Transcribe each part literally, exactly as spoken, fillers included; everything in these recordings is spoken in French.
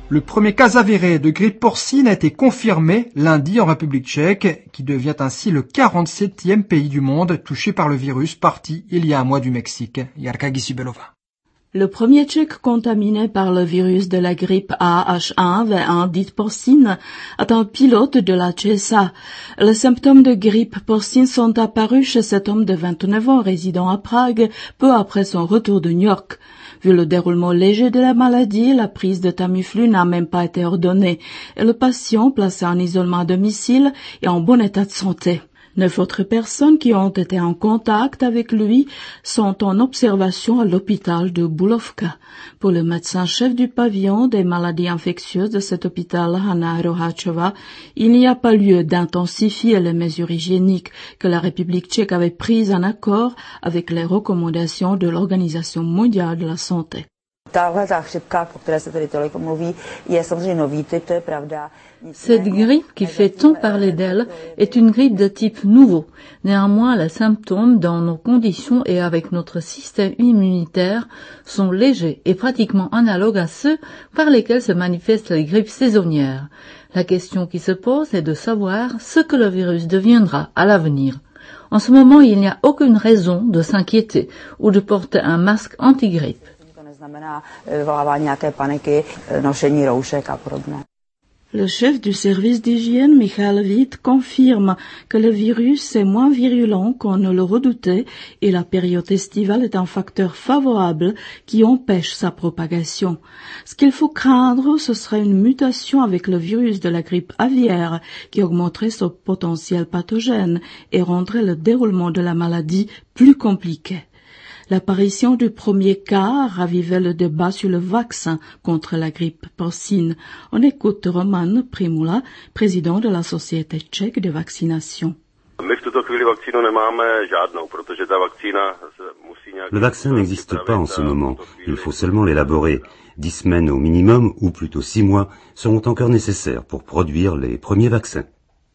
Le premier cas avéré de grippe porcine a été confirmé lundi en République tchèque, qui devient ainsi le quarante-septième pays du monde touché par le virus parti il y a un mois du Mexique. Jarka Gisibelova. Le premier Tchèque contaminé par le virus de la grippe A H un N un dite porcine est un pilote de la C S A. Les symptômes de grippe porcine sont apparus chez cet homme de vingt-neuf ans résidant à Prague peu après son retour de New York. Vu le déroulement léger de la maladie, la prise de Tamiflu n'a même pas été ordonnée et le patient placé en isolement à domicile est en bon état de santé. Neuf autres personnes qui ont été en contact avec lui sont en observation à l'hôpital de Bulovka. Pour le médecin-chef du pavillon des maladies infectieuses de cet hôpital, Hanna Rohachova, il n'y a pas lieu d'intensifier les mesures hygiéniques que la République tchèque avait prises en accord avec les recommandations de l'Organisation mondiale de la santé. Cette grippe qui fait tant parler d'elle est une grippe de type nouveau. Néanmoins, les symptômes dans nos conditions et avec notre système immunitaire sont légers et pratiquement analogues à ceux par lesquels se manifestent les grippes saisonnières. La question qui se pose est de savoir ce que le virus deviendra à l'avenir. En ce moment, il n'y a aucune raison de s'inquiéter ou de porter un masque anti-grippe. Le chef du service d'hygiène, Michael Witt, confirme que le virus est moins virulent qu'on ne le redoutait et la période estivale est un facteur favorable qui empêche sa propagation. Ce qu'il faut craindre, ce serait une mutation avec le virus de la grippe aviaire qui augmenterait son potentiel pathogène et rendrait le déroulement de la maladie plus compliqué. L'apparition du premier cas ravivait le débat sur le vaccin contre la grippe porcine. On écoute Roman Primula, président de la Société tchèque de vaccination. Le vaccin n'existe pas en ce moment. Il faut seulement l'élaborer. Dix semaines au minimum, ou plutôt six mois, seront encore nécessaires pour produire les premiers vaccins.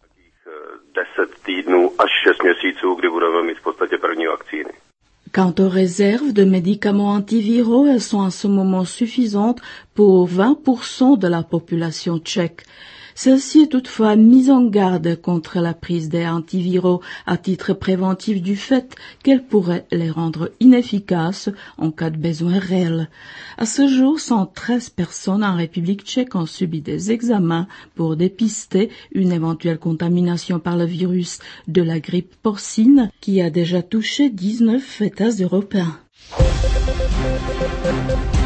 Quant aux réserves de médicaments antiviraux, elles sont en ce moment suffisantes pour vingt pour cent de la population tchèque. Celle-ci est toutefois mise en garde contre la prise des antiviraux à titre préventif du fait qu'elle pourrait les rendre inefficaces en cas de besoin réel. À ce jour, cent treize personnes en République tchèque ont subi des examens pour dépister une éventuelle contamination par le virus de la grippe porcine qui a déjà touché dix-neuf États européens.